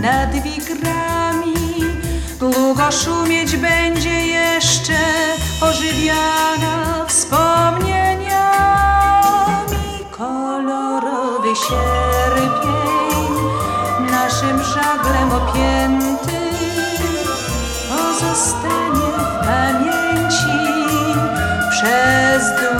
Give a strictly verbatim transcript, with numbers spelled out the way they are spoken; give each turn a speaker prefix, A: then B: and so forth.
A: nad wigrami. Długo szumieć będzie jeszcze, ożywiana wspomnieniami. Kolorowy sierpień, naszym żaglem opięty, pozostanie w pamięci przez